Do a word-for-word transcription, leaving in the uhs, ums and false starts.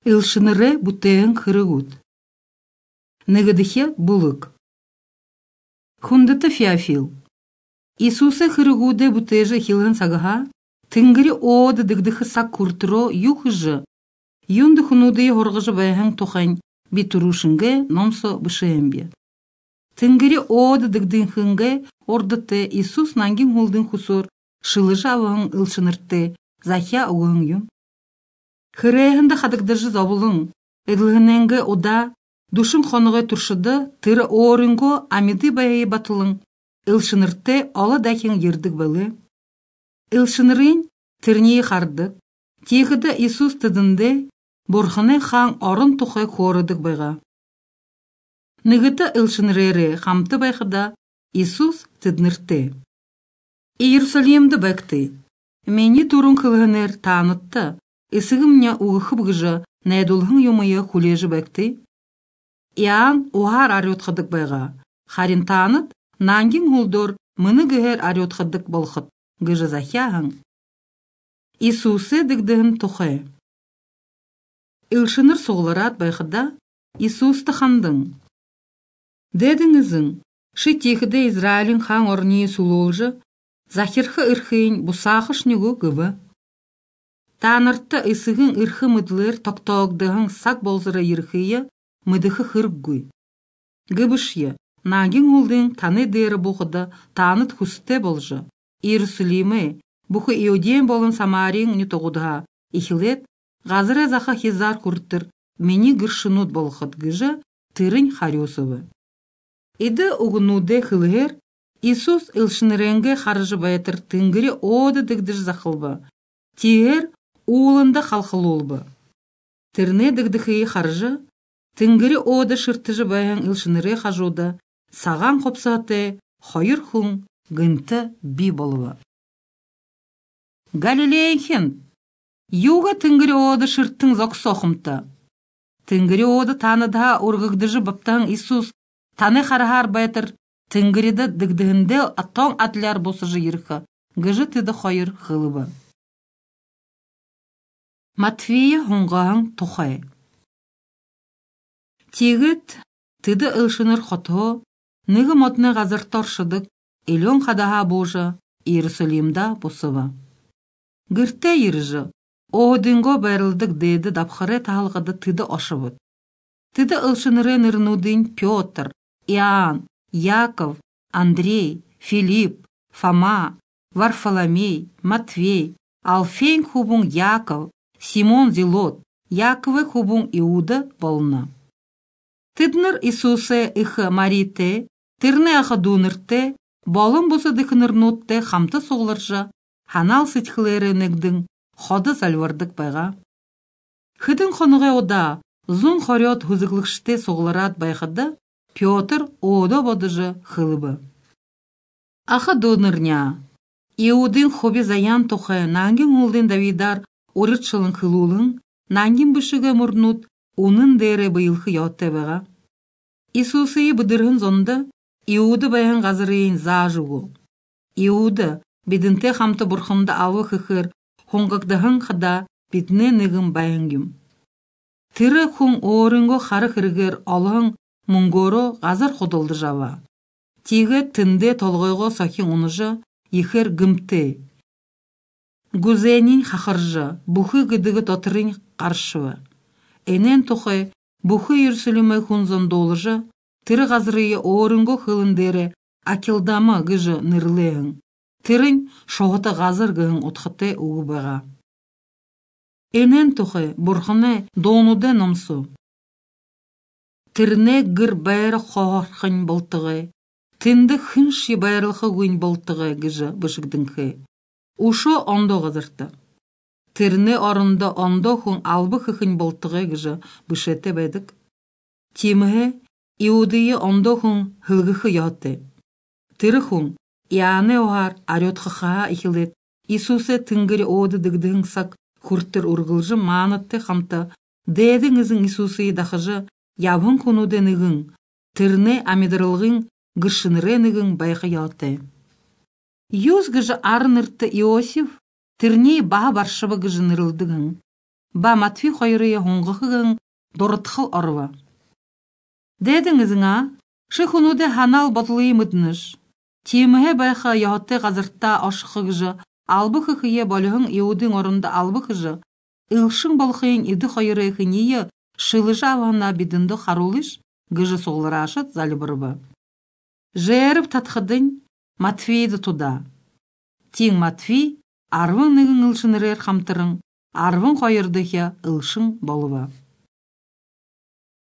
Илшыныре бутең хырыгут. Негедихе булык. Хундыты Феофил. Иисусе хырыгуде бутеже хилын сагаха, тынгыри оды дыгдыхы сак куртыро юхыжы. Юнды хунуды хоргыжы байхын тухань битурушынге номсо бышембе. Тынгыри оды дыгдыхынге ордыте Иисус нангин хулдын хусур шылыжы авын илшынырте захя угын юм. Хырыхынды хадыгдыжы забылын, эділгіненге ода душын хонығы туршыды тыры орынго амиды байы батылын, илшынырте алы дәхен ердік бәлі. Илшынырын тірней қардық, тегіді Иисус тыдынды борхыны хан орын тұқы қорыдық байға. Нығыты илшынырері қамты байқыда Иисус тыднырты. Иерусалимді бәкті, мені турын қылғыныр танытты, Исығымня уғықы бұғыжы нәйдулғын юмайы хулежі бәкті. Иан уғар арётқыдық байға. Харин таныт, нангин хулдор мұны гігер арётқыдық болқыд гыжы захяғын. Иисусы дігдігін тұқы. Илшыныр соғыларат байқыда Иисусты қандың. Дедіңізің, ши текіде Израилін хан орнее сулолжы, захирхы ырхын бұсақыш негу гыбы. Таныртты ысығын ырхы мұдылыр тоқтоғдығын сақ болзыры ерхейі мұдықы хырггуй. Гыбышье, нагин ғылдың таны дәрі бұқыды таныт хүсті болжы. Иерусалимы, бұқы иуден болын Самарин нетоғыдыға. Ихилет, ғазыры зақа хезар күрттір, мені гыршынут болқыд гыжы тырын харесовы. Иді ұғынуды қылығыр, Иисус илшыныренге қаржы бәйтір тыңгірі оды дігдіж зақылбы. Тегер уылында қалқыл олбы. Тірне дігдіхі қаржы, тыңгірі оды шыртыжы бәйін илшыныры қажуды, саған қопсаты, қойыр құн, гынты би болуы. Галилейхен, юға тыңгірі оды шырттың зоқ соқымты. Тыңгірі оды таныда ұрғығдыжы баптан Иисус таны қарағар бәйтір, тыңгіріді дігдігінде аттон атлар босыжы ерқы, гыжы тыды қойыр қылыбы. Матфея хунгаң тухай. Тегіт тыды ылшыныр қото, ныгы мотны ғазыр торшыдық, элен қадаға божы, Иерусалимда босыва. Гірте ержі, оғдынго бәрілдік деді дапқыры тағылғыды тыды ошывыд. Тыды ылшыныры нырнудын Петр, Иоанн, Яков, Андрей, Филипп, Фома, Варфоломей, Матвей, Алфейн хубун Яков, Симон Зелот, Яковы хубун Иуда болны. Тыдныр Иисусе ихы Марите, тырны ахы дунырте, болын бұсы дықынырнутте қамты соғлыржы, ханал сетхілері нігдің, ходы залвардық байға. Хыдын қонығы ода, зун хорет хузыклықште соғлырат байғыды, Петр ода бодыжы хылыбы. Ахы дунырня, Иудын хоби заян тұқы нангин олдын Давидар орытшылын қылулын, нангин бүшігі мұрнут, оның дәрі бұйылқы ятты бәға. Иисусы бұдырғын зонды, Иуды байын ғазырыйын зажуғу. Иуды бедінте қамты бұрқымды ауы қықыр, хоңғақдығын қыда бетіне нығын байынгім. Тірі құң орынғы қары қырғыр алығын мұңгоры ғазыр қодылды жава. Тегі тінде толғойғы сақин ұныжы ехер гімті. Гузенин хахаржа, бухы гыдыгы тотырын қаршывы. Энен тұқы, бухы Иерусалимы хунзон долыжа, тыры ғазырыйы орынғы хылындері акелдамы гыжы нырлыйын. Тырын шоғыты ғазыр гыгын отқыты уғы баға. Энен тұқы, бұрхыны донуды номсу. Тырне гыр бәрі қоғарқын болтығы, тінді хынши бәрілқы гүйін болтығы гыжы бішігдіңхі. Ушо ондо ғазырты. Тірне орында ондо хүн албы хыхын болтығы гыжы бішетті бәдік. Темігі Иудыйы ондо хүн хылгықы яты. Тірі хүн Иоанны оғар арётқыға ихілет. Иисусе тыңгірі оды дігдігін сақ күрттір ұрғылжы манытты қамты. Дәдіңізің Иисусы дақыжы ябын күнуді нігін. Тірне амидырылғын гышыныры нігін байқы яты. Юз гыжы арнырты Иосиф, тірне баға баршыбы гыжынырылдығын. ба Матфей хойрые хуңғығын дорытқыл орва. Дедіңізіңа, шихунуде ханал ботлы мыдныш. Тиміхе байха яхотты ғазыртта ашықығыжы, албықы хые болығын еудің орында албықыжы, илшын болқыйын иді хойрые хыние шылыжы алғана бидінді харулыш, гыжы соғлары ашыт залыбырбы. Жеріп татқыдың Матфейді туда. Тиң Матфей арвың нығын ылшынырер хамтырың, арвың хойырдыхе ылшын болуы.